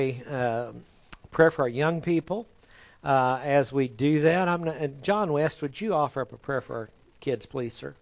uh, prayer for our young people. As we do that, John West, would you offer up a prayer for our kids, please, sir?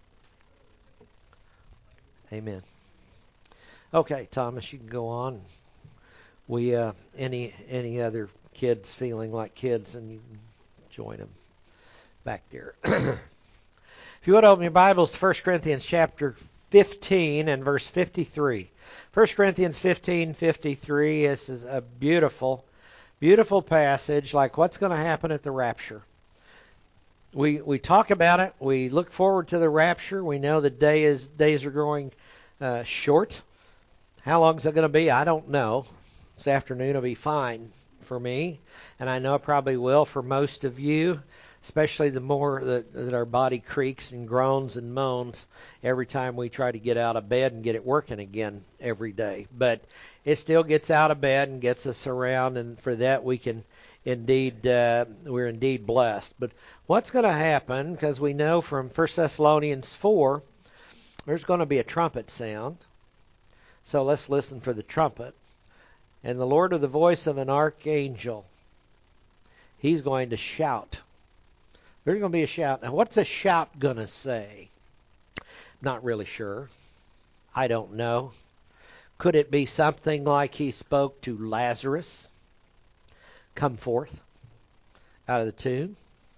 Amen. Okay, Thomas, you can go on. We any other kids feeling like kids, and you can join them back there. If you would open your Bibles to 1 Corinthians chapter 15 and verse 53. 1 Corinthians 15:53. This is a beautiful, beautiful passage, like what's going to happen at the rapture. We talk about it. We look forward to the rapture. We know the days are growing short. How long is it going to be? I don't know. This afternoon will be fine for me, and I know it probably will for most of you, especially the more that our body creaks and groans and moans every time we try to get out of bed and get it working again every day. But it still gets out of bed and gets us around, and for that we can we're indeed blessed. But what's going to happen, because we know from 1 Thessalonians 4, there's going to be a trumpet sound. So let's listen for the trumpet. And the Lord with the voice of an archangel, He's going to shout. There's going to be a shout. Now, what's a shout going to say? Not really sure. I don't know. Could it be something like He spoke to Lazarus? Come forth out of the tomb.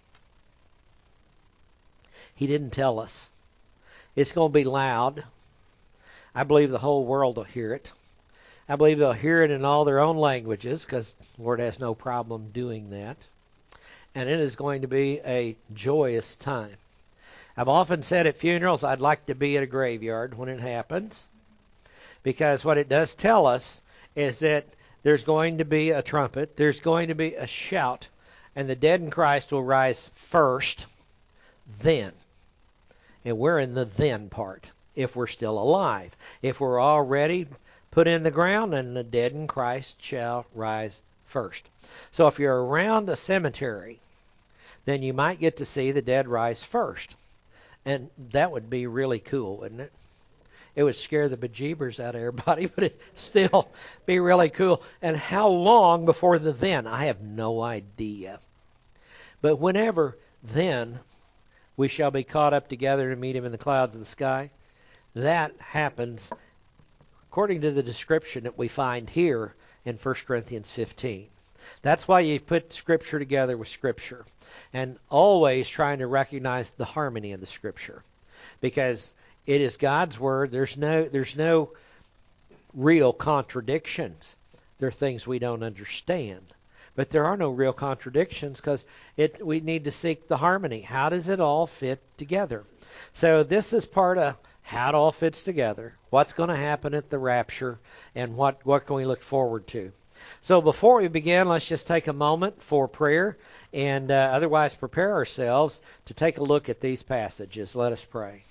He didn't tell us. It's going to be loud. I believe the whole world will hear it. I believe they'll hear it in all their own languages, because the Lord has no problem doing that. And it is going to be a joyous time. I've often said at funerals, I'd like to be at a graveyard when it happens, because what it does tell us is that there's going to be a trumpet, there's going to be a shout, and the dead in Christ will rise first, then. And we're in the then part, if we're still alive. If we're already put in the ground, then the dead in Christ shall rise first. So if you're around a cemetery, then you might get to see the dead rise first. And that would be really cool, wouldn't it? It would scare the bejeebers out of everybody, but it'd still be really cool. And how long before the then? I have no idea. But whenever then we shall be caught up together to meet Him in the clouds of the sky, that happens according to the description that we find here in 1 Corinthians 15. That's why you put Scripture together with Scripture, and always trying to recognize the harmony of the Scripture, because it is God's Word. There's no real contradictions. There are things we don't understand, but there are no real contradictions, because we need to seek the harmony. How does it all fit together? So this is part of how it all fits together, what's going to happen at the rapture, and what can we look forward to. So before we begin, let's just take a moment for prayer, and otherwise prepare ourselves to take a look at these passages. Let us pray.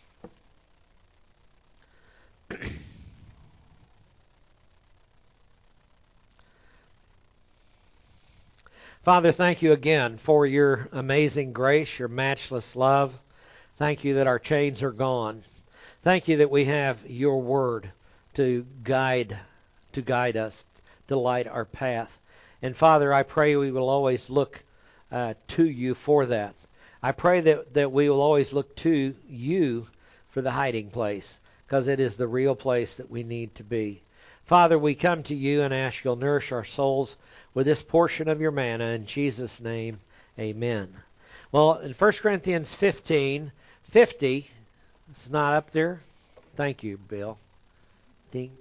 Father, thank you again for your amazing grace, your matchless love. Thank you that our chains are gone. Thank you that we have your word to guide us, to light our path. And Father, I pray we will always look to you for that. I pray that we will always look to you for the hiding place, because it is the real place that we need to be. Father, we come to you and ask you'll nourish our souls with this portion of your manna. In Jesus' name, amen. Well, in 1 Corinthians 15:50, it's not up there. Thank you, Bill. Dink.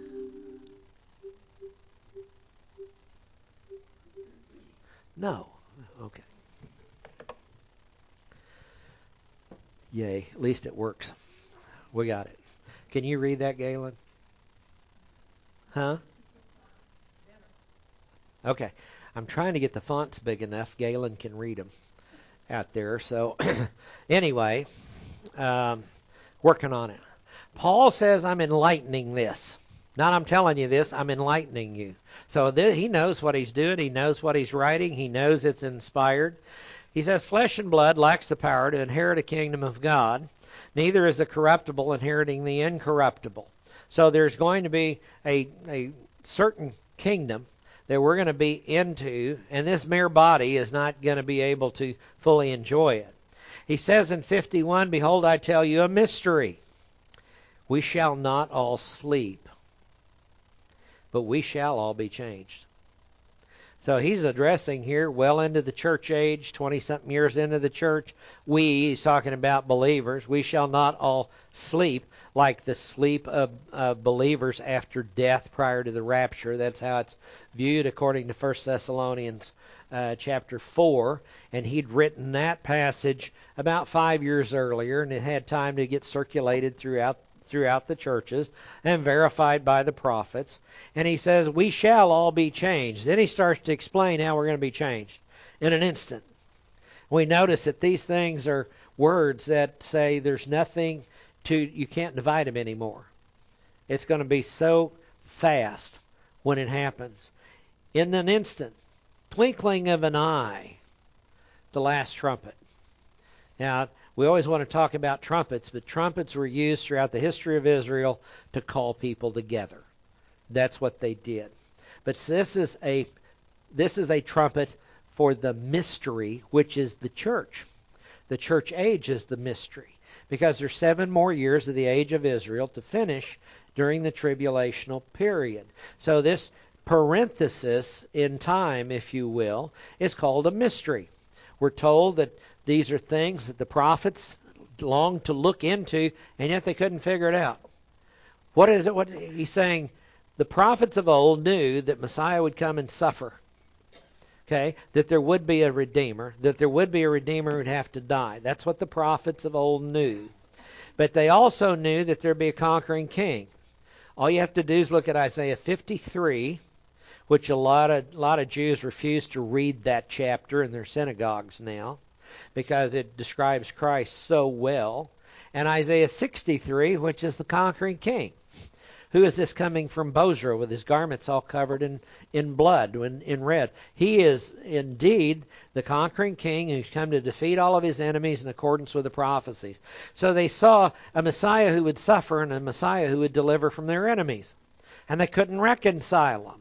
No. Okay. Yay. At least it works. We got it. Can you read that, Galen? Huh? Okay. I'm trying to get the fonts big enough Galen can read them out there. So anyway, working on it. Paul says, I'm enlightening this. Not I'm telling you this, I'm enlightening you. So he knows what he's doing. He knows what he's writing. He knows it's inspired. He says, flesh and blood lacks the power to inherit a kingdom of God. Neither is the corruptible inheriting the incorruptible. So there's going to be a certain kingdom that we're going to be into, and this mere body is not going to be able to fully enjoy it. He says in 51, "Behold, I tell you a mystery. We shall not all sleep, but we shall all be changed." So he's addressing here well into the church age, 20-something years into the church. He's talking about believers. We shall not all sleep like the sleep of believers after death prior to the rapture. That's how it's viewed according to 1 Thessalonians chapter 4. And he'd written that passage about 5 years earlier, and it had time to get circulated throughout the churches and verified by the prophets. And he says, we shall all be changed. Then he starts to explain how we're going to be changed in an instant. We notice that these things are words that say there's nothing you can't divide them anymore. It's going to be so fast when it happens. In an instant, twinkling of an eye, the last trumpet. Now, we always want to talk about trumpets, but trumpets were used throughout the history of Israel to call people together. That's what they did. But this is a trumpet for the mystery, which is the church. The church age is the mystery, because there's 7 more years of the age of Israel to finish during the tribulational period. So this parenthesis in time, if you will, is called a mystery. We're told that these are things that the prophets longed to look into, and yet they couldn't figure it out. What is it? What he's saying? The prophets of old knew that Messiah would come and suffer. Okay, that there would be a Redeemer, that there would be a Redeemer who would have to die. That's what the prophets of old knew. But they also knew that there'd be a conquering king. All you have to do is look at Isaiah 53, which a lot of Jews refuse to read that chapter in their synagogues now, because it describes Christ so well. And Isaiah 63, which is the conquering king. Who is this coming from Bozrah with his garments all covered in blood, in red? He is indeed the conquering king who's come to defeat all of his enemies in accordance with the prophecies. So they saw a Messiah who would suffer and a Messiah who would deliver from their enemies. And they couldn't reconcile them.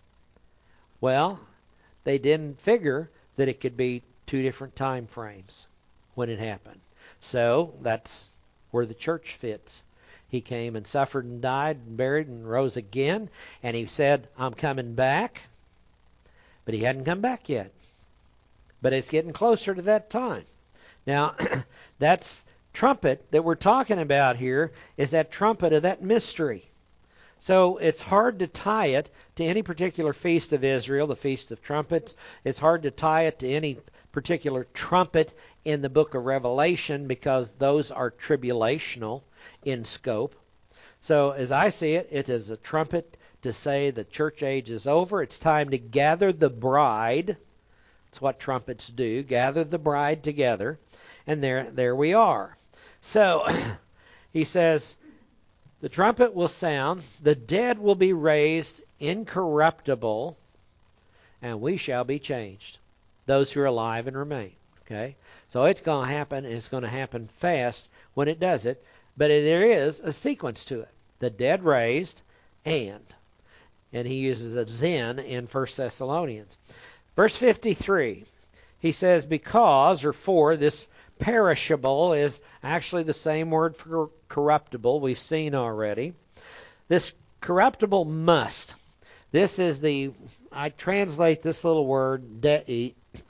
Well, they didn't figure that it could be 2 different time frames when it happened. So that's where the church fits. He came and suffered and died and buried and rose again. And he said, I'm coming back. But he hadn't come back yet. But it's getting closer to that time. Now, that's trumpet that we're talking about here is that trumpet of that mystery. So it's hard to tie it to any particular feast of Israel, the Feast of Trumpets. It's hard to tie it to any particular trumpet in the book of Revelation, because those are tribulational in scope. So as I see it, it is a trumpet to say the church age is over. It's time to gather the bride. That's what trumpets do, gather the bride together. And there we are. So he says, the trumpet will sound, the dead will be raised incorruptible, and we shall be changed, those who are alive and remain. Okay? So it's going to happen, and it's going to happen fast when it does it. But there is a sequence to it. The dead raised, and he uses a then in 1 Thessalonians. Verse 53, he says, because, or for, this perishable is actually the same word for corruptible we've seen already. This corruptible must. This is I translate this little word, dei,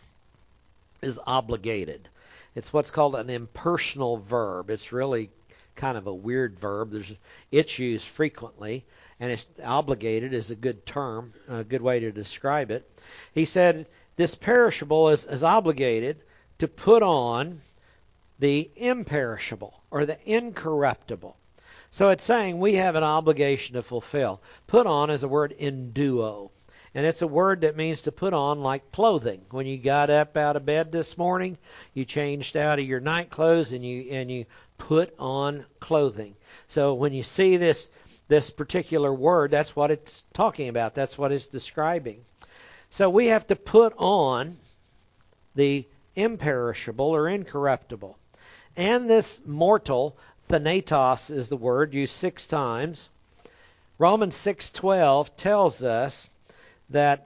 is obligated. It's what's called an impersonal verb. It's really kind of a weird verb. It's used frequently, and it's obligated is a good term, a good way to describe it. He said this perishable is obligated to put on the imperishable or the incorruptible. So it's saying we have an obligation to fulfill. Put on is a word enduo. And it's a word that means to put on like clothing. When you got up out of bed this morning, you changed out of your night clothes and you put on clothing. So when you see this particular word, that's what it's talking about. That's what it's describing. So we have to put on the imperishable or incorruptible. And this mortal, thanatos is the word, used 6 times. Romans 6:12 tells us that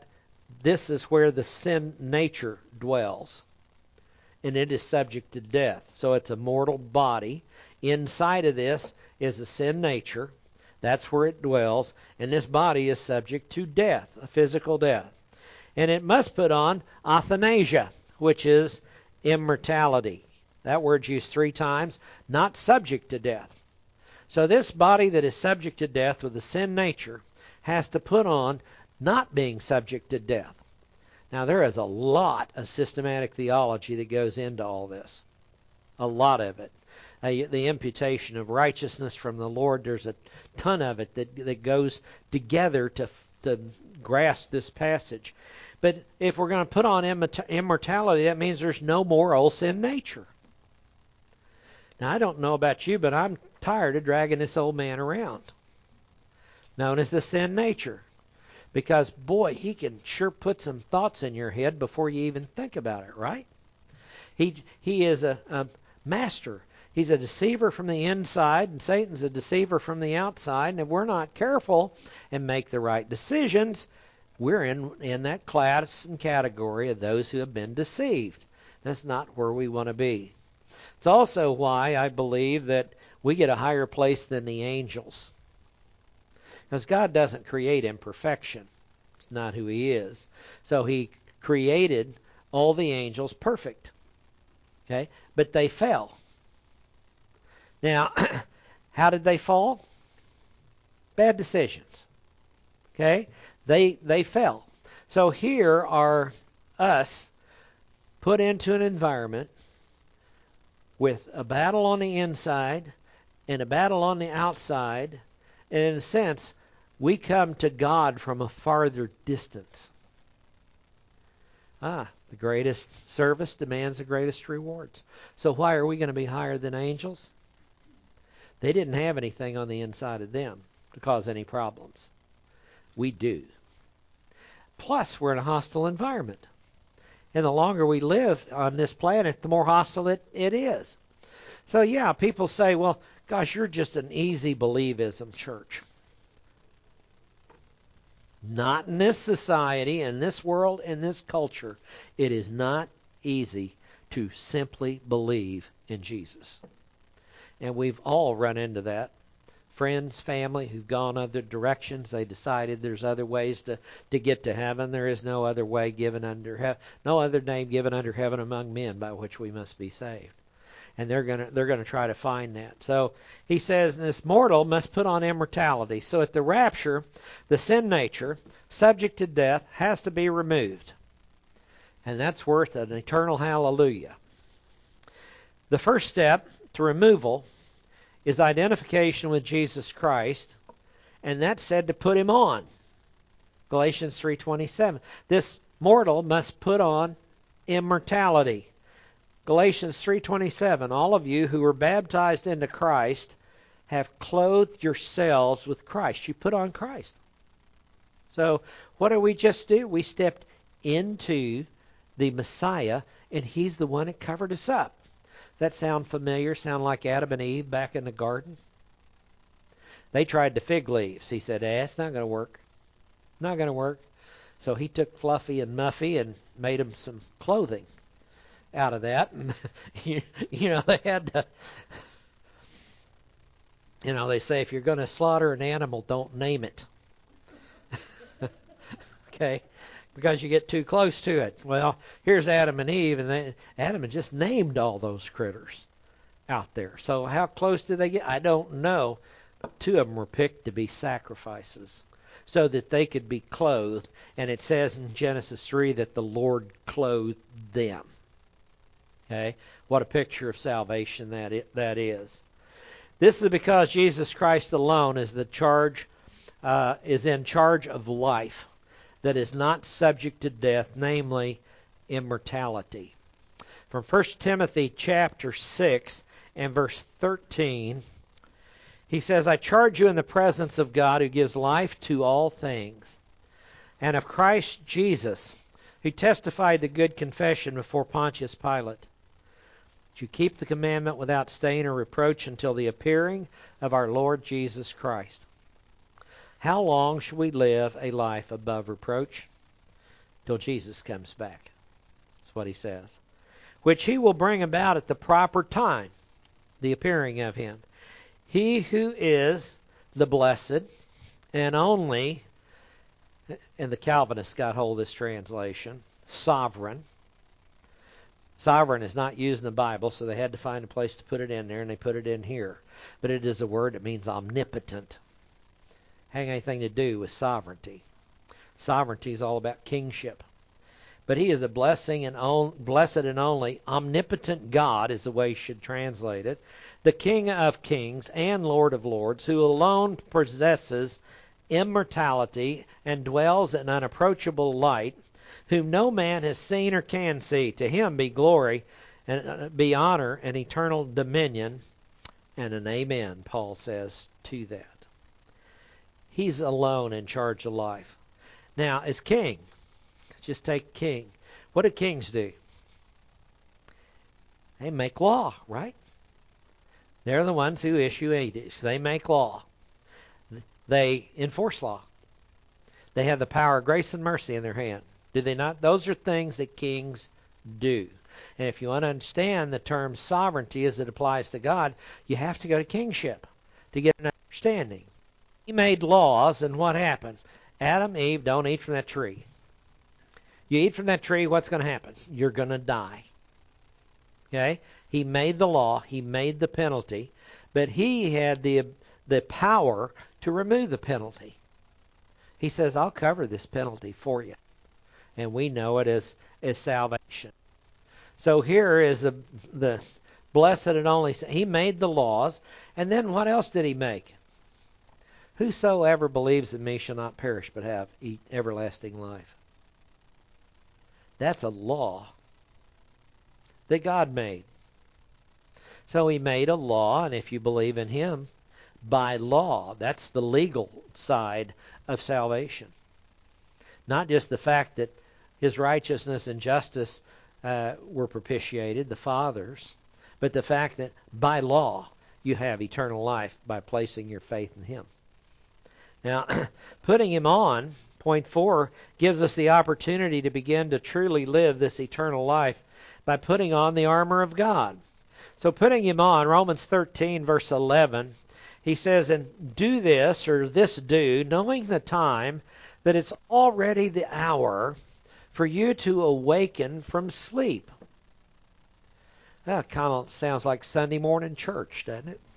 this is where the sin nature dwells, and it is subject to death. So it's a mortal body. Inside of this is a sin nature. That's where it dwells, and this body is subject to death, a physical death. And it must put on athanasia, which is immortality. That word's used 3 times, not subject to death. So this body that is subject to death with the sin nature has to put on not being subject to death. Now there is a lot of systematic theology that goes into all this. A lot of it. The imputation of righteousness from the Lord, there's a ton of it that goes together to grasp this passage. But if we're going to put on immortality, that means there's no more old sin nature. Now, I don't know about you, but I'm tired of dragging this old man around, known as the sin nature. Because, boy, he can sure put some thoughts in your head before you even think about it, right? He is a master. He's a deceiver from the inside, and Satan's a deceiver from the outside. And if we're not careful and make the right decisions, we're in that class and category of those who have been deceived. That's not where we want to be. It's also why I believe that we get a higher place than the angels. Because God doesn't create imperfection. It's not who He is. So He created all the angels perfect. Okay? But they fell. Now, how did they fall? Bad decisions. Okay? They fell. So here are us put into an environment with a battle on the inside and a battle on the outside. And in a sense, we come to God from a farther distance. The greatest service demands the greatest rewards. So why are we going to be higher than angels? They didn't have anything on the inside of them to cause any problems. We do. Plus, we're in a hostile environment. And the longer we live on this planet, the more hostile it is. So yeah, people say, well, gosh, you're just an easy believism church. Not in this society, in this world, in this culture. It is not easy to simply believe in Jesus. And we've all run into that. Friends, family who've gone other directions. They decided there's other ways to get to heaven. There is no other way given under no other name given under heaven among men by which we must be saved. And they're gonna try to find that. So he says this mortal must put on immortality. So at the rapture, the sin nature, subject to death, has to be removed. And that's worth an eternal hallelujah. The first step to removal is identification with Jesus Christ, and that's said to put him on. Galatians 3:27. This mortal must put on immortality. Galatians 3:27. All of you who were baptized into Christ have clothed yourselves with Christ. You put on Christ. So what did we just do? We stepped into the Messiah, and He's the one that covered us up. That sound familiar? Sound like Adam and Eve back in the garden? They tried the fig leaves. He said, it's not going to work. Not going to work. So he took Fluffy and Muffy and made them some clothing out of that. And they had to, they say if you're going to slaughter an animal, don't name it. Okay? Because you get too close to it. Well, here's Adam and Eve, and Adam had just named all those critters out there. So how close did they get? I don't know. 2 of them were picked to be sacrifices so that they could be clothed. And it says in Genesis 3 that the Lord clothed them. Okay? What a picture of salvation that is. This is because Jesus Christ alone is in charge of life that is not subject to death, namely immortality. From 1 Timothy chapter 6 and verse 13, he says, I charge you in the presence of God who gives life to all things, and of Christ Jesus, who testified the good confession before Pontius Pilate, that you keep the commandment without stain or reproach until the appearing of our Lord Jesus Christ. How long should we live a life above reproach? till Jesus comes back. That's what he says. Which he will bring about at the proper time, the appearing of him. He who is the blessed and only, and the Calvinists got hold of this translation, sovereign. Sovereign is not used in the Bible, so they had to find a place to put it in there, and they put it in here. But it is a word that means omnipotent. Having anything to do with sovereignty. Sovereignty is all about kingship. But he is a blessed and only omnipotent God, is the way you should translate it. The King of kings and Lord of lords, who alone possesses immortality and dwells in unapproachable light, whom no man has seen or can see. To him be glory and be honor and eternal dominion, and an amen, Paul says to that. He's alone in charge of life. Now, as king, just take king. What do kings do? They make law, right? They're the ones who issue edicts. They make law. They enforce law. They have the power of grace and mercy in their hand. Do they not? Those are things that kings do. And if you want to understand the term sovereignty as it applies to God, you have to go to kingship to get an understanding. He made laws, and what happened? Adam, Eve, don't eat from that tree. You eat from that tree, what's going to happen? You're going to die. Okay? He made the law. He made the penalty. But he had the power to remove the penalty. He says, I'll cover this penalty for you. And we know it as salvation. So here is the blessed and only. He made the laws. And then what else did he make? Whosoever believes in me shall not perish but have everlasting life. That's a law that God made. So he made a law, and if you believe in him, by law, that's the legal side of salvation. Not just the fact that his righteousness and justice were propitiated, the Father's, but the fact that by law you have eternal life by placing your faith in him. Now, putting him on, point 4, gives us the opportunity to begin to truly live this eternal life by putting on the armor of God. So putting him on, Romans 13, verse 11, he says, and do this, or this do, knowing the time, that it's already the hour for you to awaken from sleep. That kind of sounds like Sunday morning church, doesn't it?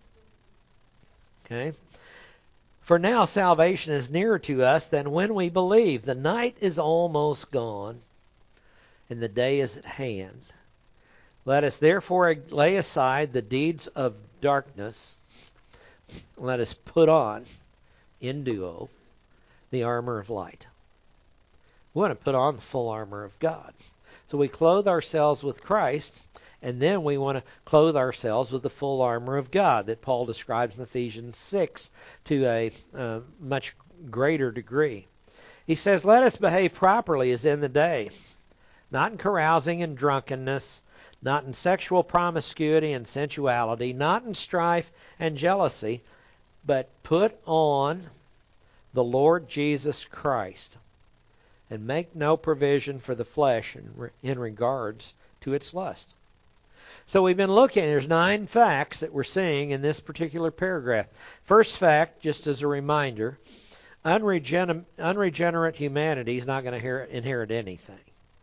Okay. For now salvation is nearer to us than when we believe. The night is almost gone, and the day is at hand. Let us therefore lay aside the deeds of darkness. Let us put on, in duo, the armor of light. We want to put on the full armor of God. So we clothe ourselves with Christ, and then we want to clothe ourselves with the full armor of God that Paul describes in Ephesians 6 to a much greater degree. He says, let us behave properly as in the day, not in carousing and drunkenness, not in sexual promiscuity and sensuality, not in strife and jealousy, but put on the Lord Jesus Christ, and make no provision for the flesh in regards to its lust. So we've been looking, there's 9 facts that we're seeing in this particular paragraph. First fact, just as a reminder, unregenerate humanity is not going to inherit anything.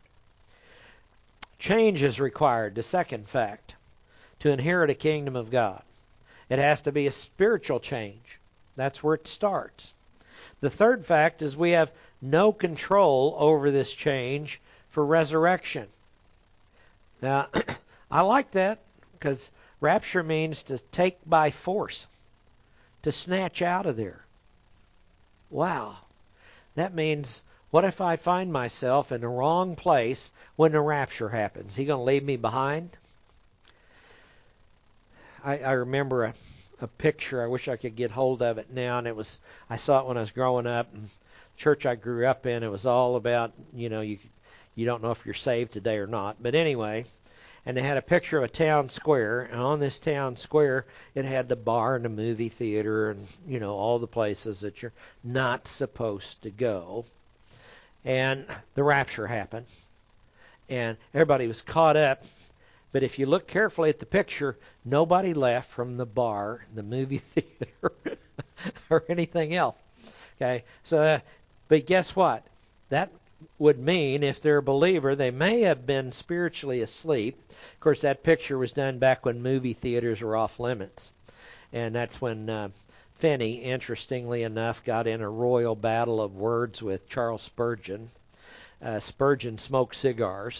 Change is required, the second fact, to inherit a kingdom of God. It has to be a spiritual change. That's where it starts. The third fact is we have no control over this change for resurrection. Now, I like that because rapture means to take by force, to snatch out of there. Wow. That means, what if I find myself in the wrong place when the rapture happens? Is he going to leave me behind? I remember a picture. I wish I could get hold of it now. And I saw it when I was growing up. And the church I grew up in, it was all about, you don't know if you're saved today or not. But anyway, and they had a picture of a town square. And on this town square, it had the bar and the movie theater and, all the places that you're not supposed to go. And the rapture happened. And everybody was caught up. But if you look carefully at the picture, nobody left from the bar, the movie theater, or anything else. Okay, so, but guess what? That would mean if they're a believer, they may have been spiritually asleep. Of course, that picture was done back when movie theaters were off limits. And that's when Finney, interestingly enough, got in a royal battle of words with Charles Spurgeon. Spurgeon smoked cigars.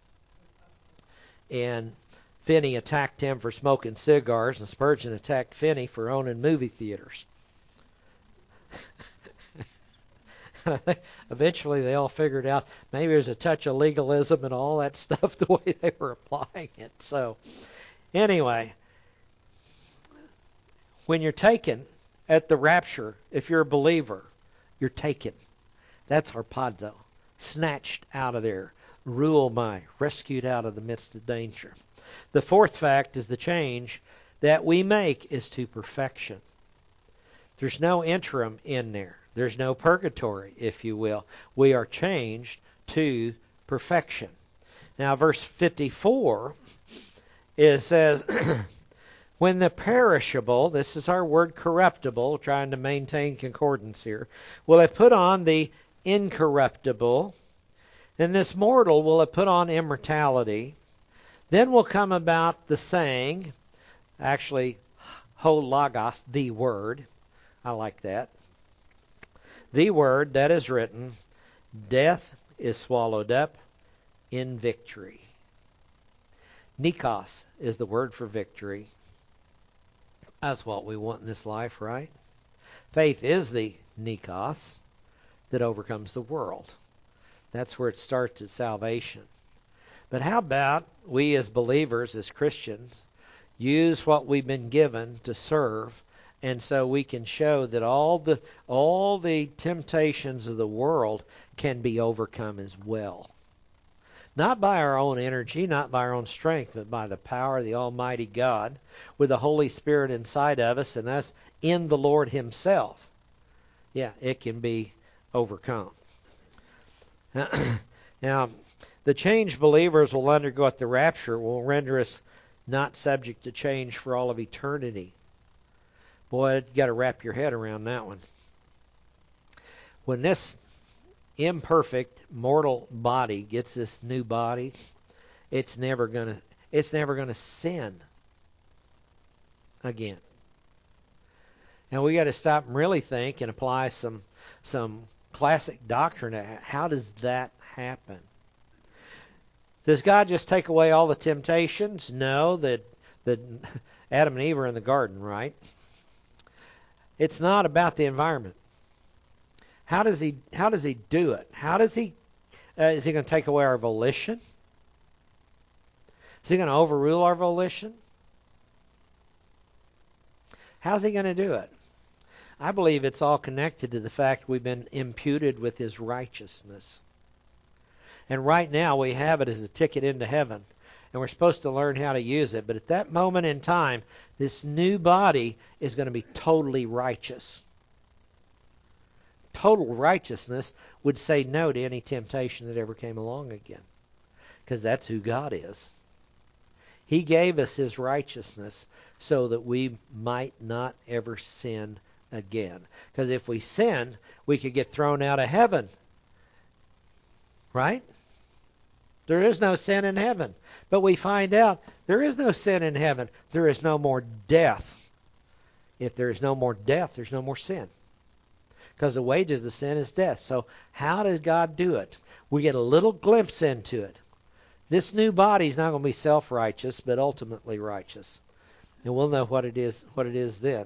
And Finney attacked him for smoking cigars, and Spurgeon attacked Finney for owning movie theaters. And I think eventually they all figured out maybe there's a touch of legalism and all that stuff the way they were applying it. So anyway, when you're taken at the rapture, if you're a believer, you're taken. That's harpazo, snatched out of there. Ruomai, rescued out of the midst of danger. The fourth fact is the change that we make is to perfection. There's no interim in there. There's no purgatory, if you will. We are changed to perfection. Now, verse 54, it says, when the perishable, this is our word corruptible, trying to maintain concordance here, will have put on the incorruptible, then this mortal will have put on immortality. Then will come about the saying, actually, ho logos, the word. I like that. The word that is written, death is swallowed up in victory. Nikos is the word for victory. That's what we want in this life, right? Faith is the Nikos that overcomes the world. That's where it starts at salvation. But how about we as believers, as Christians, use what we've been given to serve, and so we can show that all the temptations of the world can be overcome as well. Not by our own energy, not by our own strength, but by the power of the Almighty God, with the Holy Spirit inside of us and us in the Lord Himself. Yeah, it can be overcome. Now, the changed believers will undergo at the rapture will render us not subject to change for all of eternity. Boy, you got to wrap your head around that one. When this imperfect mortal body gets this new body, it's never gonna sin again. Now we got to stop and really think and apply some classic doctrine. How does that happen? Does God just take away all the temptations? No, that Adam and Eve are in the garden, right? It's not about the environment. How does he do it? How does he is he going to take away our volition? Is he going to overrule our volition? How's he going to do it? I believe it's all connected to the fact we've been imputed with His righteousness. And right now we have it as a ticket into heaven. And we're supposed to learn how to use it. But at that moment in time, this new body is going to be totally righteous. Total righteousness would say no to any temptation that ever came along again. Because that's who God is. He gave us His righteousness so that we might not ever sin again. Because if we sin, we could get thrown out of heaven. Right? There is no sin in heaven. But we find out there is no sin in heaven. There is no more death. If there is no more death, there's no more sin. Because the wages of the sin is death. So how does God do it? We get a little glimpse into it. This new body is not going to be self-righteous, but ultimately righteous. And we'll know what it is then.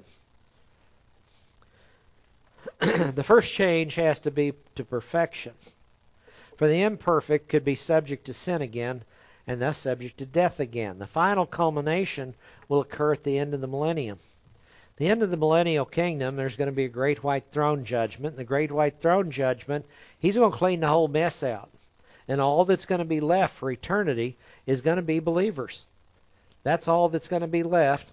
The first change has to be to perfection. For the imperfect could be subject to sin again, and thus subject to death again. The final culmination will occur at the end of the millennium. The end of the millennial kingdom, there's going to be a great white throne judgment. And the great white throne judgment, He's going to clean the whole mess out. And all that's going to be left for eternity is going to be believers. That's all that's going to be left,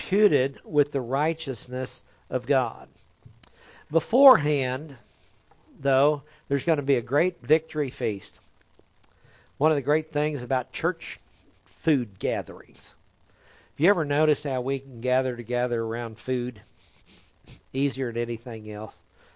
imputed with the righteousness of God. Beforehand, though, there's going to be a great victory feast. One of the great things about church food gatherings. Have you ever noticed how we can gather together around food easier than anything else?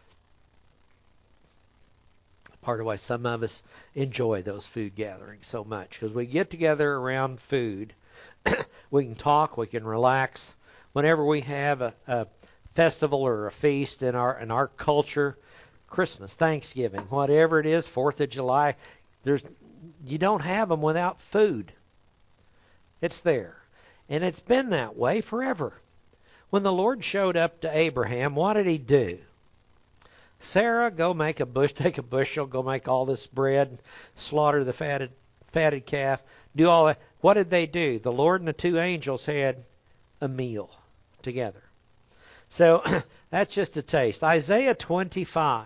Part of why some of us enjoy those food gatherings so much, because we get together around food. We can talk, we can relax. Whenever we have a festival or a feast in our culture, Christmas, Thanksgiving, whatever it is, 4th of July, you don't have them without food. It's there. And it's been that way forever. When the Lord showed up to Abraham, what did he do? Sarah, go take a bushel, go make all this bread, slaughter the fatted calf, do all that. What did they do? The Lord and the two angels had a meal together. So that's just a taste. Isaiah 25,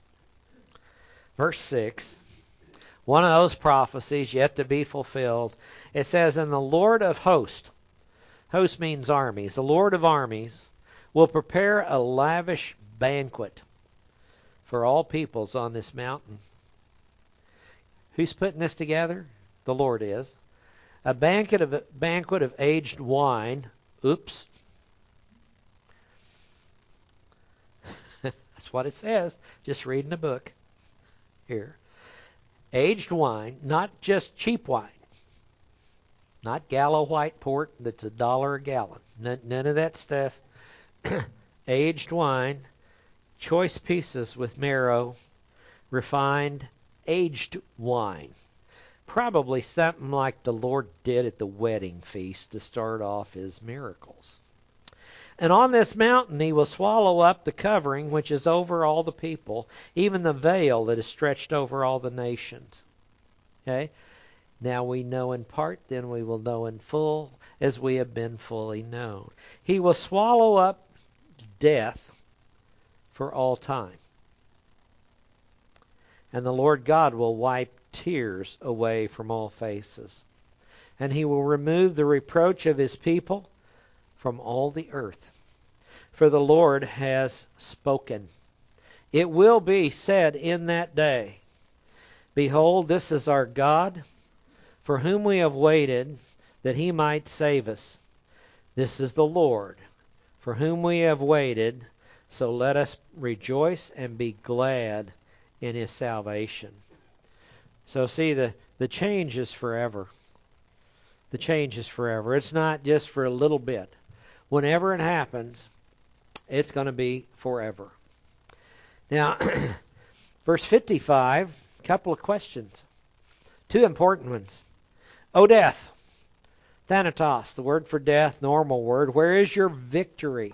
verse 6, one of those prophecies yet to be fulfilled. It says, "And the Lord of hosts," host means armies, "the Lord of armies will prepare a lavish banquet for all peoples on this mountain." Who's putting this together? The Lord is. A banquet of aged wine. Oops. That's what it says. Just reading the book here. Aged wine, not just cheap wine. Not Gallo white port that's $1 a gallon. None of that stuff. Aged wine, choice pieces with marrow, refined aged wine. Probably something like the Lord did at the wedding feast to start off his miracles. "And on this mountain he will swallow up the covering which is over all the people, even the veil that is stretched over all the nations." Okay? Now we know in part, then we will know in full, as we have been fully known. He will swallow up death for all time. And the Lord God will wipe tears away from all faces. And he will remove the reproach of his people from all the earth. For the Lord has spoken. It will be said in that day, "Behold, this is our God, for whom we have waited, that he might save us. This is the Lord, for whom we have waited, so let us rejoice and be glad in his salvation." So see, the change is forever. The change is forever. It's not just for a little bit. Whenever it happens, it's going to be forever. Now, verse 55, a couple of questions. Two important ones. "O death," Thanatos, the word for death, normal word, "where is your victory?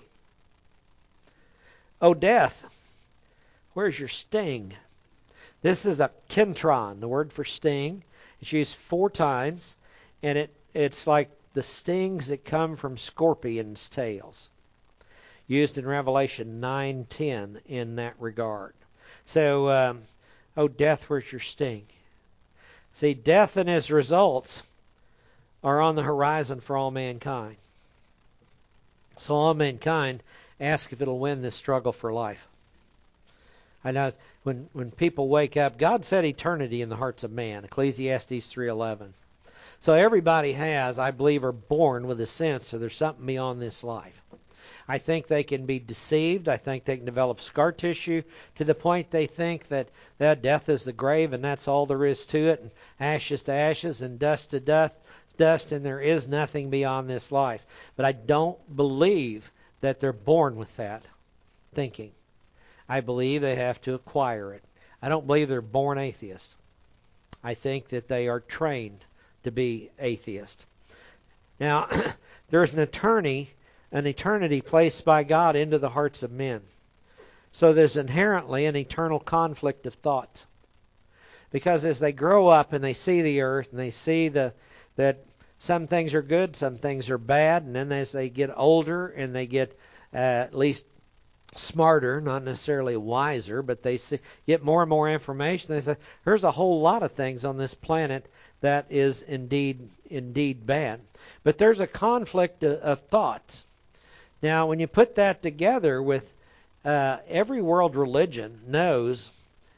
O death, where's your sting?" This is a kentron, the word for sting. It's used 4 times, and it's like the stings that come from scorpions' tails. Used in Revelation 9:10 in that regard. So, "Oh death, where's your sting?" See, death and his results are on the horizon for all mankind. So all mankind ask if it'll win this struggle for life. I know when people wake up, God set eternity in the hearts of man, Ecclesiastes 3:11. So everybody has, I believe, are born with a sense that there's something beyond this life. I think they can be deceived. I think they can develop scar tissue to the point they think that death is the grave and that's all there is to it, and ashes to ashes and dust to dust, and there is nothing beyond this life. But I don't believe that they're born with that thinking. I believe they have to acquire it. I don't believe they're born atheists. I think that they are trained to be atheists. Now, there's an eternity placed by God into the hearts of men. So there's inherently an eternal conflict of thoughts. Because as they grow up and they see the earth and they see that some things are good, some things are bad, and then as they get older and they get at least smarter, not necessarily wiser, but they get more and more information, they say, there's a whole lot of things on this planet that is indeed bad. But there's a conflict of thoughts. Now, when you put that together with every world religion knows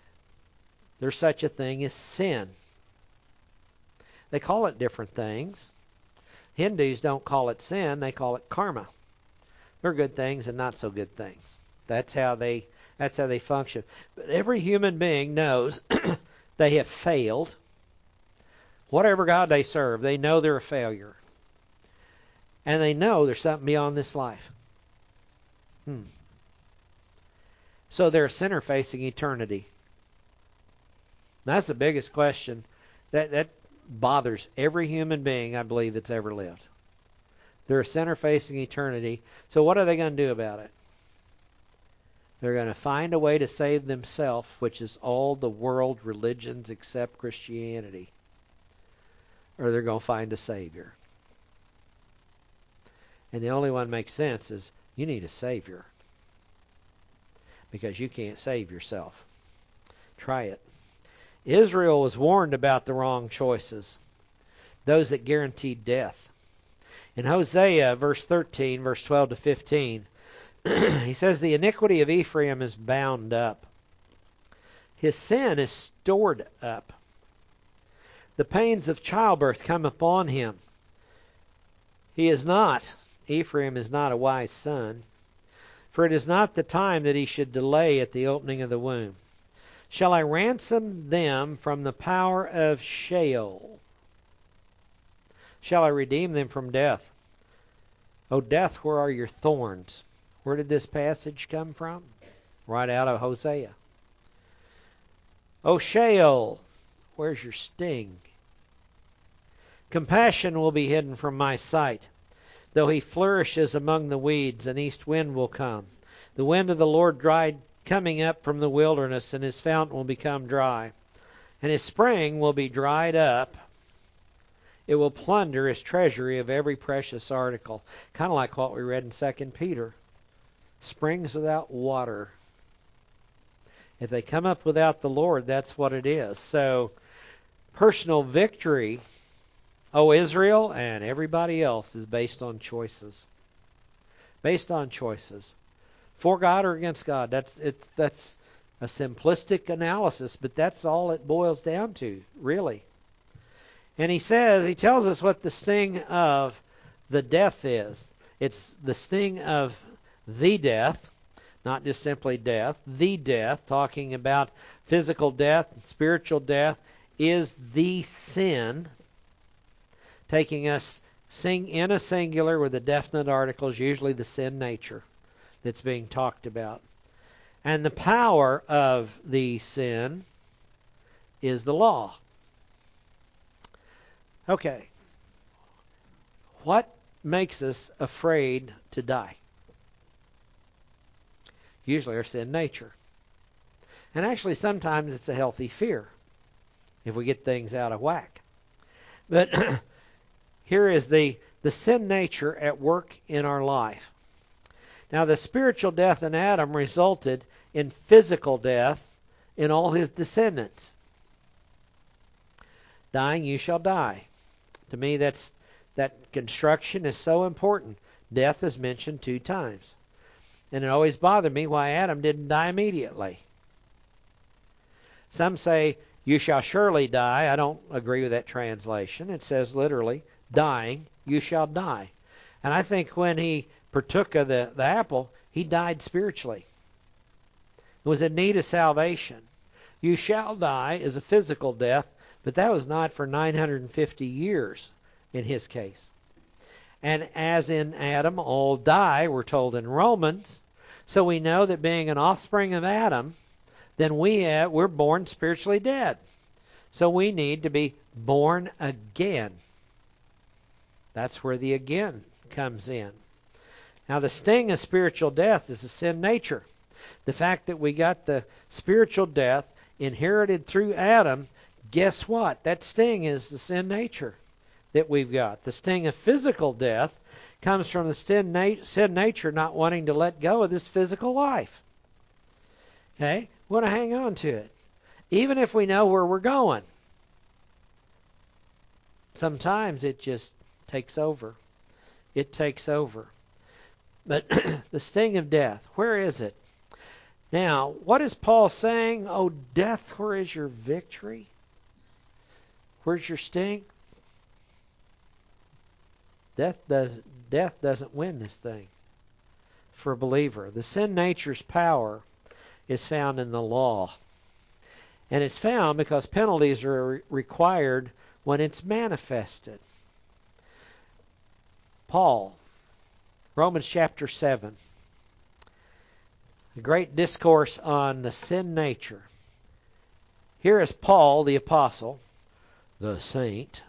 There's such a thing as sin. They call it different things. Hindus don't call it sin, they call it karma. There are good things and not so good things. That's how they function. But every human being knows they have failed. Whatever God they serve, they know they're a failure. And they know there's something beyond this life. So they're a sinner facing eternity. That's the biggest question that bothers every human being, I believe, that's ever lived. They're a sinner facing eternity. So what are they going to do about it? They're going to find a way to save themselves, which is all the world religions except Christianity. Or they're going to find a Savior. And the only one that makes sense is you need a Savior. Because you can't save yourself. Try it. Israel was warned about the wrong choices. Those that guaranteed death. In Hosea, verse 13, verse 12 to 15, he says, the iniquity of Ephraim is bound up. His sin is stored up. The pains of childbirth come upon him. Ephraim is not a wise son. For it is not the time that he should delay at the opening of the womb. Shall I ransom them from the power of Sheol? Shall I redeem them from death? O death, where are your thorns? Where did this passage come from? Right out of Hosea. O Sheol, where's your sting? Compassion will be hidden from my sight. Though he flourishes among the weeds, an east wind will come. The wind of the Lord coming up from the wilderness, and his fountain will become dry. And his spring will be dried up. It will plunder his treasury of every precious article. Kind of like what we read in 2 Peter. Springs without water. If they come up without the Lord, that's what it is. So, personal victory, O Israel, and everybody else is based on choices. Based on choices. For God or against God. That's a simplistic analysis, but that's all it boils down to, really. And he tells us what the sting of the death is. It's the sting of the death, not just simply death. The death, talking about physical death, spiritual death, is the sin, taking us in a singular with a definite article, is usually the sin nature that's being talked about. And the power of the sin is the law. Okay. What makes us afraid to die? Usually our sin nature. And actually sometimes it's a healthy fear if we get things out of whack. But here is the sin nature at work in our life. Now the spiritual death in Adam resulted in physical death in all his descendants. Dying, you shall die. To me, that construction is so important. Death is mentioned 2 times. And it always bothered me why Adam didn't die immediately. Some say, you shall surely die. I don't agree with that translation. It says literally, dying, you shall die. And I think when he partook of the apple, he died spiritually. He was in need of salvation. You shall die is a physical death, but that was not for 950 years in his case. And as in Adam, all die, we're told in Romans. So we know that being an offspring of Adam, then we're born spiritually dead. So we need to be born again. That's where the again comes in. Now the sting of spiritual death is the sin nature. The fact that we got the spiritual death inherited through Adam, guess what? That sting is the sin nature that we've got. The sting of physical death comes from the sin nature not wanting to let go of this physical life. Okay? We want to hang on to it. Even if we know where we're going. Sometimes it just takes over. It takes over. But the sting of death, where is it? Now, what is Paul saying? Oh, death, where is your victory? Where's your sting? Death doesn't win this thing for a believer. The sin nature's power is found in the law. And it's found because penalties are required when it's manifested. Paul, Romans chapter 7, a great discourse on the sin nature. Here is Paul, the apostle, the saint.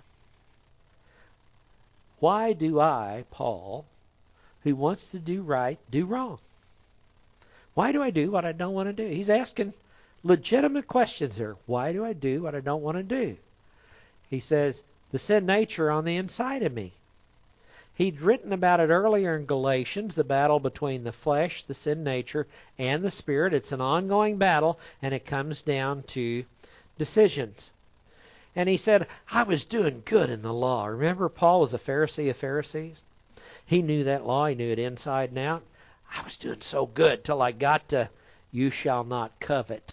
Why do I, Paul, who wants to do right, do wrong? Why do I do what I don't want to do? He's asking legitimate questions here. Why do I do what I don't want to do? He says, the sin nature on the inside of me. He'd written about it earlier in Galatians, the battle between the flesh, the sin nature, and the spirit. It's an ongoing battle, and it comes down to decisions. And he said, I was doing good in the law. Remember, Paul was a Pharisee of Pharisees? He knew that law. He knew it inside and out. I was doing so good till I got to, you shall not covet.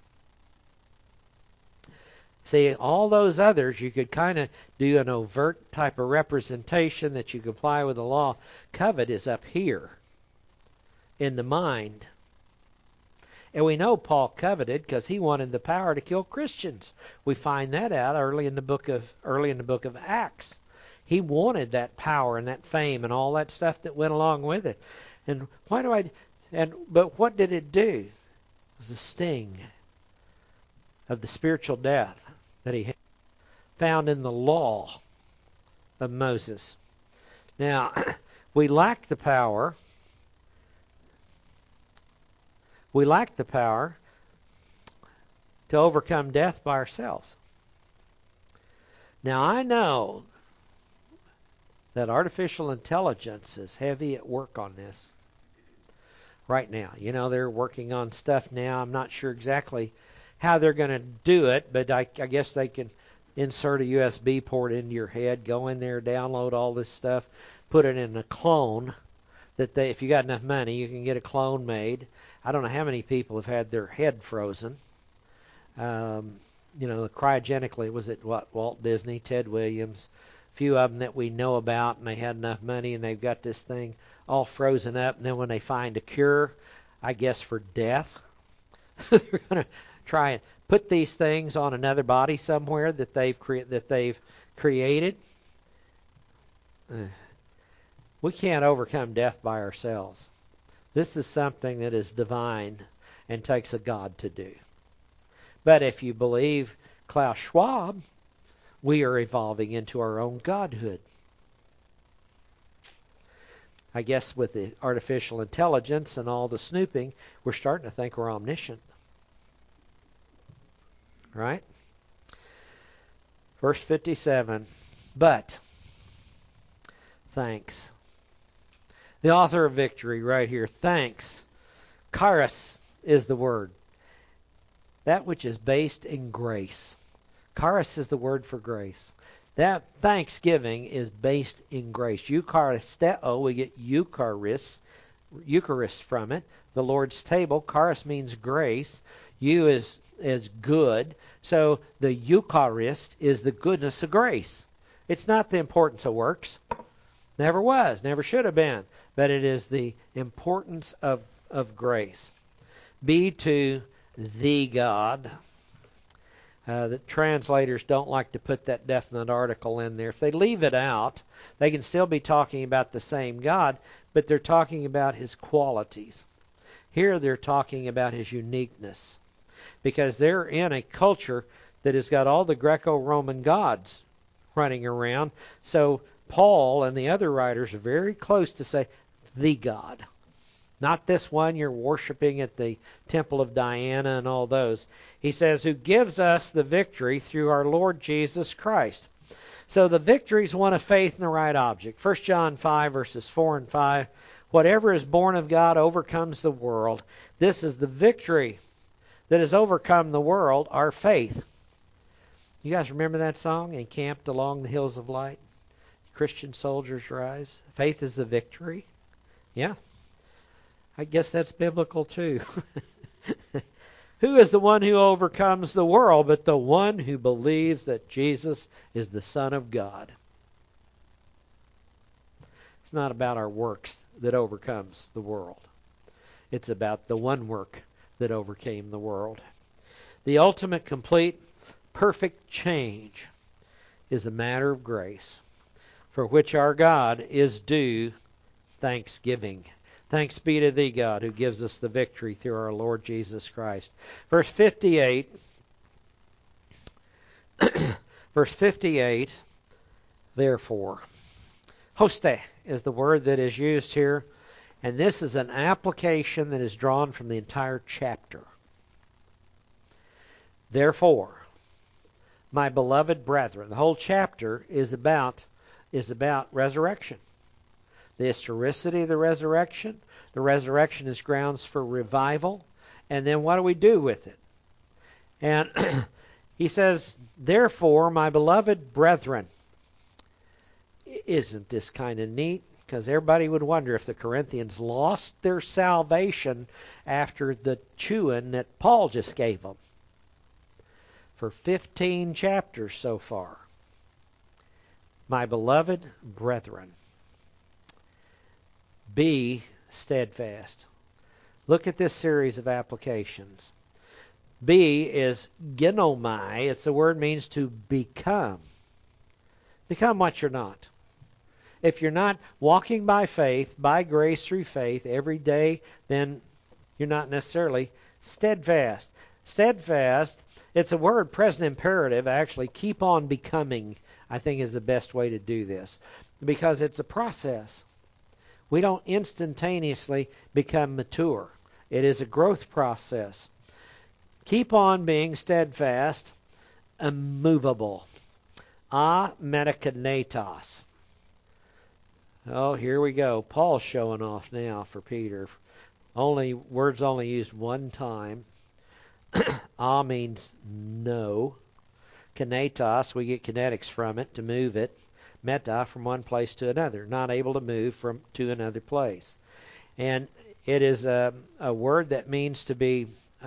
See, all those others, you could kind of do an overt type of representation that you comply with the law. Covet is up here in the mind. And we know Paul coveted because he wanted the power to kill Christians. We find that out early in the book of Acts. He wanted that power and that fame and all that stuff that went along with it. And but what did it do? It was the sting of the spiritual death that he had found in the law of Moses. Now, we lack the power. We lack the power to overcome death by ourselves. Now, I know that artificial intelligence is heavy at work on this right now. You know, they're working on stuff now. I'm not sure exactly how they're going to do it, but I guess they can insert a USB port into your head, go in there, download all this stuff, put it in a clone that if you got enough money, you can get a clone made. I don't know how many people have had their head frozen. Cryogenically, was it Walt Disney, Ted Williams, a few of them that we know about, and they had enough money, and they've got this thing all frozen up, and then when they find a cure, I guess for death, they're going to try and put these things on another body somewhere that they've created. We can't overcome death by ourselves. This is something that is divine and takes a God to do. But if you believe Klaus Schwab, we are evolving into our own godhood. I guess with the artificial intelligence and all the snooping, we're starting to think we're omniscient. Right? Verse 57. But, thanks. The author of victory right here. Thanks. Charis is the word. That which is based in grace. Charis is the word for grace. That thanksgiving is based in grace. Eucharisteo, we get Eucharist from it. The Lord's table. Charis means grace. Is good. So the Eucharist is the goodness of grace. It's not the importance of works. Never was. Never should have been. But it is the importance of grace. Be to the God. The translators don't like to put that definite article in there. If they leave it out, they can still be talking about the same God, but they're talking about His qualities. Here they're talking about His uniqueness, because they're in a culture that has got all the Greco-Roman gods running around. So Paul and the other writers are very close to say, the God. Not this one you're worshiping at the Temple of Diana and all those. He says, who gives us the victory through our Lord Jesus Christ. So the victory is one of faith in the right object. 1 John 5, verses 4 and 5. Whatever is born of God overcomes the world. This is the victory that has overcome the world, our faith. You guys remember that song, Encamped Along the Hills of Light? Christian soldiers rise. Faith is the victory. Yeah. I guess that's biblical too. Who is the one who overcomes the world but the one who believes that Jesus is the Son of God? It's not about our works that overcomes the world. It's about the one work that overcame the world. The ultimate, complete, perfect change is a matter of grace, for which our God is due thanksgiving. Thanks be to thee, God, who gives us the victory through our Lord Jesus Christ. Verse 58, therefore. Hoste is the word that is used here, and this is an application that is drawn from the entire chapter. Therefore, my beloved brethren, the whole chapter is about resurrection. The historicity of the resurrection. The resurrection is grounds for revival. And then what do we do with it? And he says, therefore, my beloved brethren. Isn't this kind of neat? Because everybody would wonder if the Corinthians lost their salvation after the chewing that Paul just gave them. For 15 chapters so far. My beloved brethren, be steadfast. Look at this series of applications. Be is genomai. It's the word means to become. Become what you're not. If you're not walking by faith, by grace through faith every day, then you're not necessarily steadfast. Steadfast, it's a word present imperative, actually. Keep on becoming, I think, is the best way to do this. Because it's a process. We don't instantaneously become mature. It is a growth process. Keep on being steadfast, immovable. Metakanetos. Oh, here we go. Paul's showing off now for Peter. Words only used one time. Means no. Kinetos, we get kinetics from it, to move it. Meta, from one place to another. Not able to move to another place. And it is a word that means to be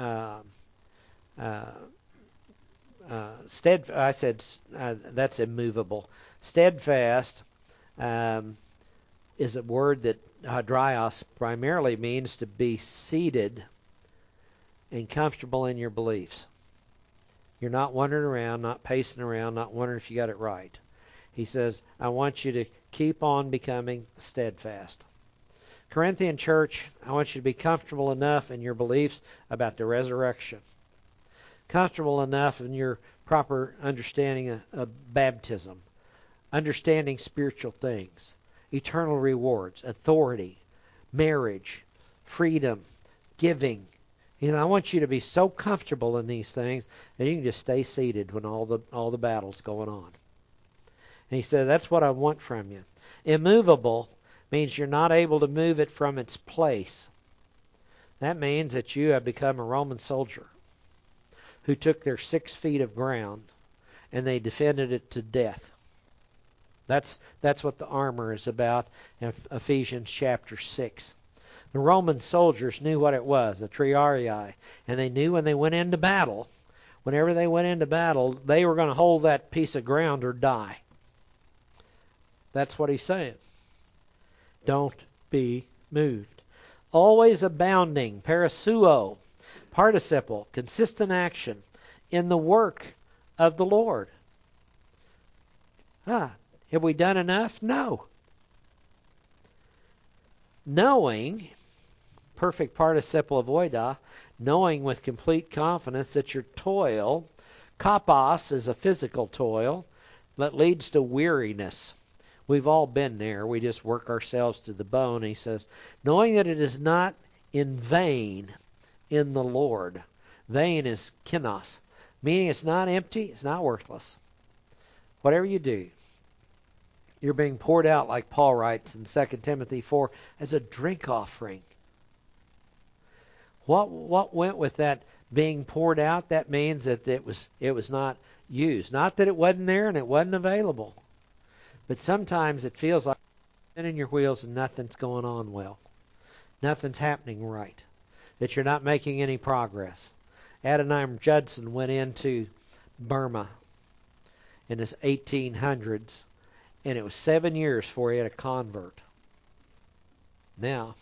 steadfast. I said that's immovable. Steadfast is a word that hadrios primarily means to be seated and comfortable in your beliefs. You're not wandering around, not pacing around, not wondering if you got it right. He says, I want you to keep on becoming steadfast. Corinthian church, I want you to be comfortable enough in your beliefs about the resurrection. Comfortable enough in your proper understanding of baptism. Understanding spiritual things. Eternal rewards. Authority. Marriage. Freedom. Giving. I want you to be so comfortable in these things that you can just stay seated when all the battle's going on. And he said, that's what I want from you. Immovable means you're not able to move it from its place. That means that you have become a Roman soldier who took their 6 feet of ground and they defended it to death. That's what the armor is about in Ephesians chapter 6. The Roman soldiers knew what it was, a triarii, and they knew when they went into battle, whenever they went into battle, they were going to hold that piece of ground or die. That's what he's saying. Don't be moved. Always abounding, parasuo, participle, consistent action in the work of the Lord. Have we done enough? No. Knowing, perfect participle of oida, knowing with complete confidence that your toil, kapos is a physical toil, that leads to weariness. We've all been there. We just work ourselves to the bone. He says, knowing that it is not in vain in the Lord. Vain is kinos, meaning it's not empty, it's not worthless. Whatever you do, you're being poured out, like Paul writes in 2 Timothy 4, as a drink offering. What went with that being poured out? That means that it was not used. Not that it wasn't there and it wasn't available. But sometimes it feels like you're spinning your wheels and nothing's going on well. Nothing's happening right. that you're not making any progress. Adoniram Judson went into Burma in the 1800s, and it was 7 years before he had a convert. Now,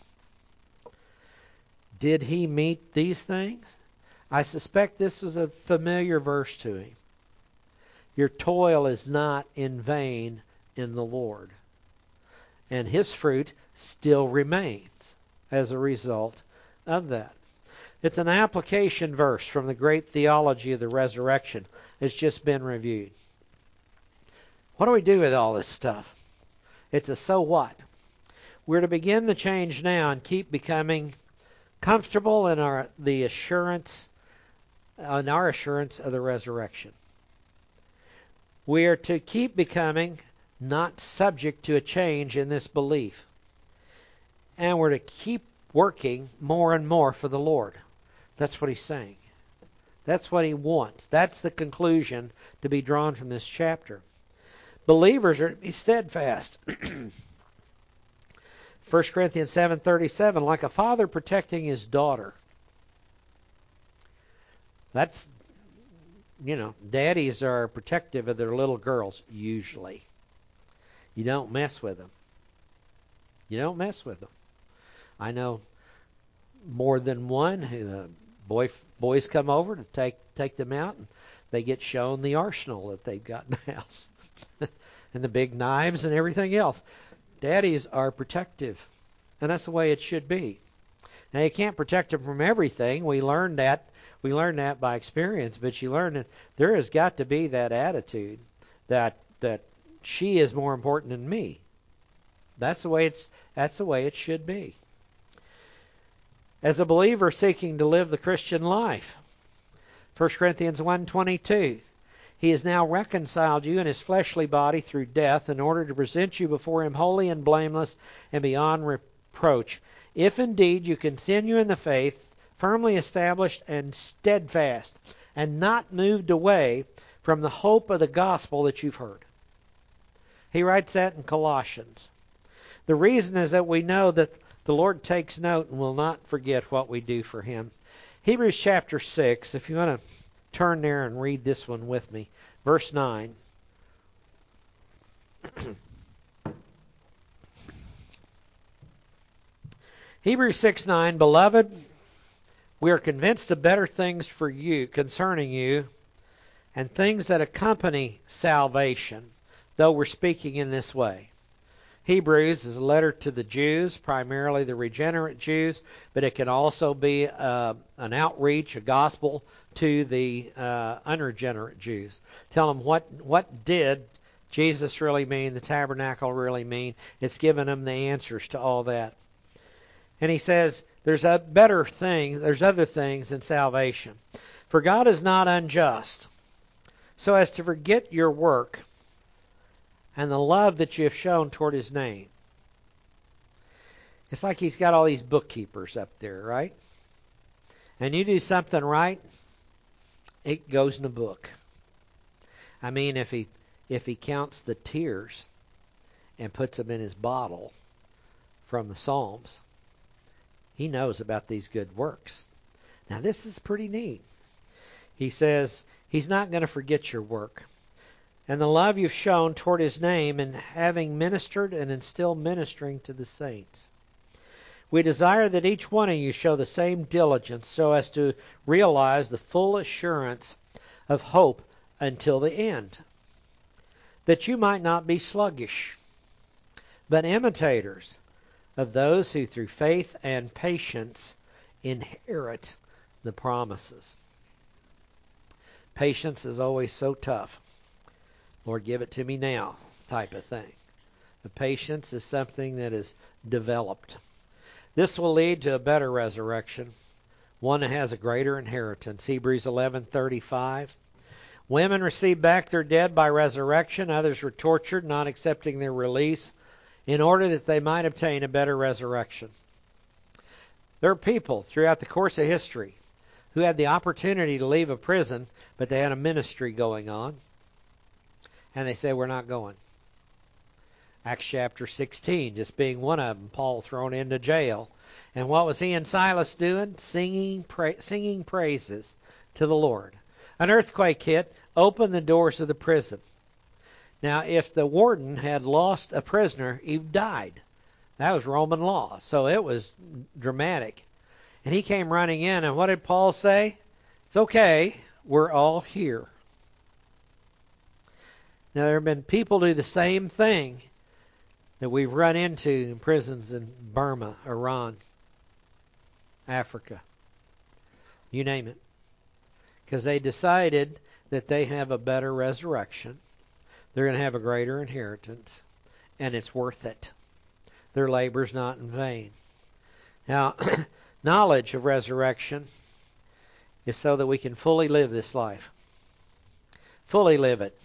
did he meet these things? I suspect this was a familiar verse to him. Your toil is not in vain in the Lord. And his fruit still remains as a result of that. It's an application verse from the great theology of the resurrection. It's just been reviewed. What do we do with all this stuff? It's a so what. We're to begin the change now and keep becoming comfortable in our assurance of the resurrection. We are to keep becoming not subject to a change in this belief. And we're to keep working more and more for the Lord. That's what he's saying. That's what he wants. That's the conclusion to be drawn from this chapter. Believers are to be steadfast. 1 Corinthians 7:37, like a father protecting his daughter. That's, daddies are protective of their little girls, usually. You don't mess with them. You don't mess with them. I know more than one who boys come over to take them out, and they get shown the arsenal that they've got in the house. And the big knives and everything else. Daddies are protective. And that's the way it should be. Now, you can't protect them from everything. We learned that by experience. But you learn that there has got to be that attitude that she is more important than me. That's the way it should be. As a believer seeking to live the Christian life, 1 Corinthians 1:22, he has now reconciled you in his fleshly body through death in order to present you before him holy and blameless and beyond reproach. If indeed you continue in the faith, firmly established and steadfast, and not moved away from the hope of the gospel that you've heard. He writes that in Colossians. The reason is that we know that the Lord takes note and will not forget what we do for him. Hebrews chapter 6, if you want to turn there and read this one with me. Verse 9. Hebrews 6:9, Beloved, we are convinced of better things for you, concerning you, and things that accompany salvation, though we're speaking in this way. Hebrews is a letter to the Jews, primarily the regenerate Jews, but it can also be an outreach, a gospel to the unregenerate Jews. Tell them what did Jesus really mean, the tabernacle really mean. It's given them the answers to all that. And he says, there's other things in salvation. For God is not unjust, so as to forget your work and the love that you have shown toward his name. It's like he's got all these bookkeepers up there, right? And you do something right, it goes in the book. I mean, if he counts the tears and puts them in his bottle from the Psalms, he knows about these good works. Now, this is pretty neat. He says he's not going to forget your work and the love you've shown toward his name in having ministered and in still ministering to the saints. We desire that each one of you show the same diligence so as to realize the full assurance of hope until the end, that you might not be sluggish, but imitators of those who through faith and patience inherit the promises. Patience is always so tough. Lord, give it to me now type of thing. The patience is something that is developed. This will lead to a better resurrection, one that has a greater inheritance. Hebrews 11:35. Women received back their dead by resurrection. Others were tortured, not accepting their release, in order that they might obtain a better resurrection. There are people throughout the course of history who had the opportunity to leave a prison, but they had a ministry going on. And they say, we're not going. Acts chapter 16, just being one of them, Paul thrown into jail. And what was he and Silas doing? Singing praises to the Lord. An earthquake hit, opened the doors of the prison. Now, if the warden had lost a prisoner, he died. That was Roman law, so it was dramatic. And he came running in, and what did Paul say? It's okay, we're all here. Now, there have been people do the same thing that we've run into in prisons in Burma, Iran, Africa, you name it. Because they decided that they have a better resurrection. They're going to have a greater inheritance, and it's worth it. Their labor's not in vain. Now, knowledge of resurrection is so that we can fully live this life. Fully live it.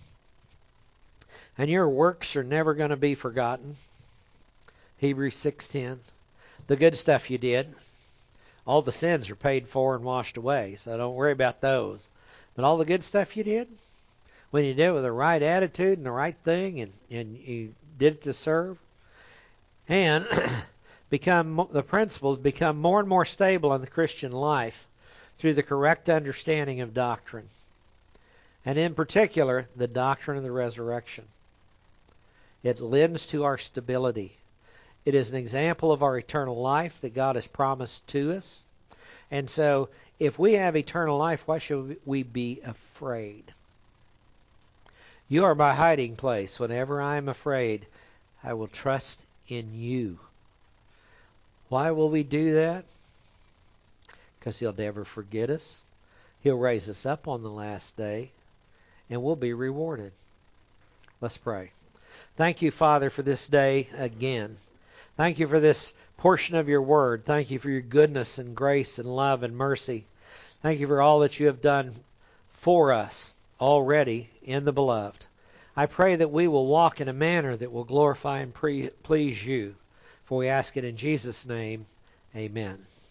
And your works are never going to be forgotten. Hebrews 6:10. The good stuff you did. All the sins are paid for and washed away, so don't worry about those. But all the good stuff you did, when you did it with the right attitude and the right thing, and you did it to serve, and the principles become more and more stable in the Christian life through the correct understanding of doctrine. And in particular, the doctrine of the resurrection. It lends to our stability. It is an example of our eternal life that God has promised to us. And so, if we have eternal life, why should we be afraid? You are my hiding place. Whenever I am afraid, I will trust in you. Why will we do that? Because He'll never forget us. He'll raise us up on the last day, and we'll be rewarded. Let's pray. Thank you, Father, for this day again. Thank you for this portion of your word. Thank you for your goodness and grace and love and mercy. Thank you for all that you have done for us already in the beloved. I pray that we will walk in a manner that will glorify and please you. For we ask it in Jesus' name. Amen.